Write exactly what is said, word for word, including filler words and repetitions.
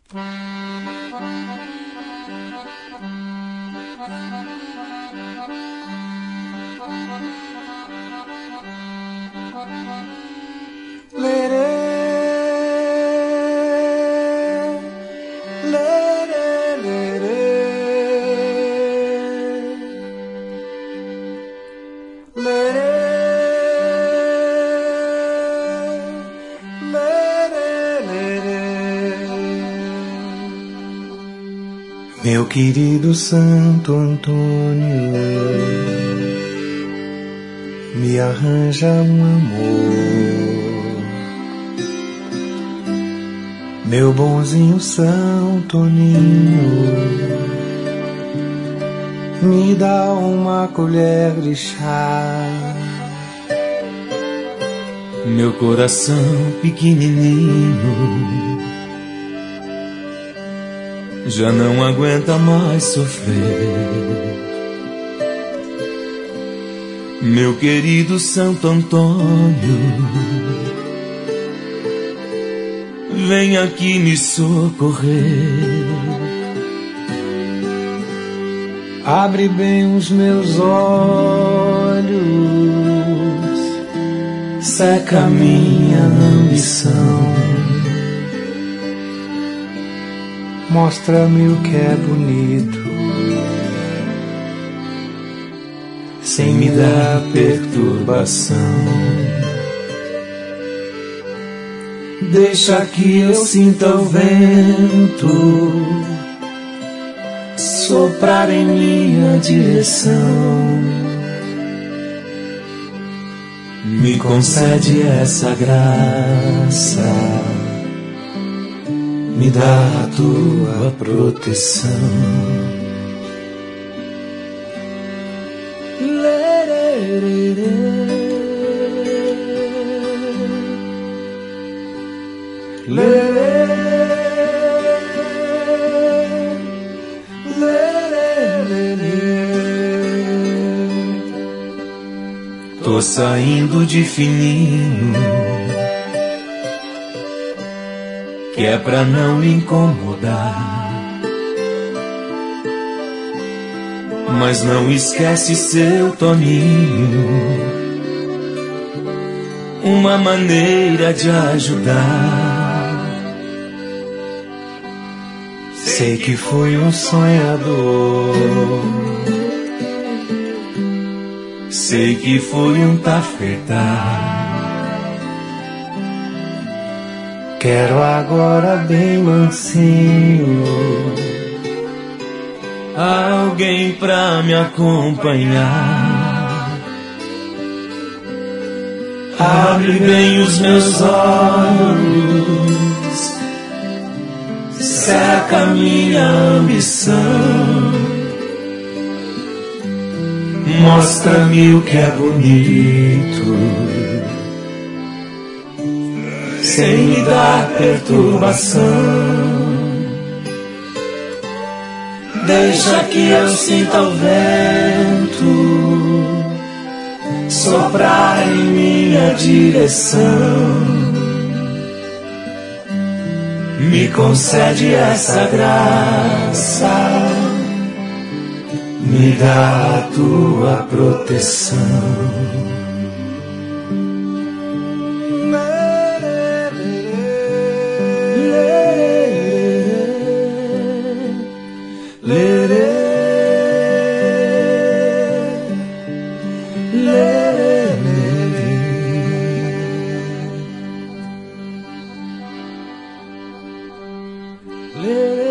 Meu querido Santo Antônio, me arranja um amor. Meu bonzinho São Toninho, me dá uma colher de chá. Meu coração pequenininho já não aguenta mais sofrer. Meu querido Santo Antônio, vem aqui me socorrer. Abre bem os meus olhos, seca minha ambição. Mostra-me o que é bonito, sem me dar perturbação. Deixa que eu sinta o vento soprar em minha direção. Me concede essa graça, me dá a tua proteção. Tô saindo de fininho, que é pra não incomodar. Mas não esquece, seu Toninho, uma maneira de ajudar. Sei que fui um sonhador, sei que fui um tafetá. Quero agora bem mansinho alguém pra me acompanhar. Abre bem os meus olhos, seca minha ambição. Mostra-me o que é bonito, sem me dar perturbação. Deixa que eu sinta o vento soprar em minha direção. Me concede essa graça, me dá a tua proteção. Let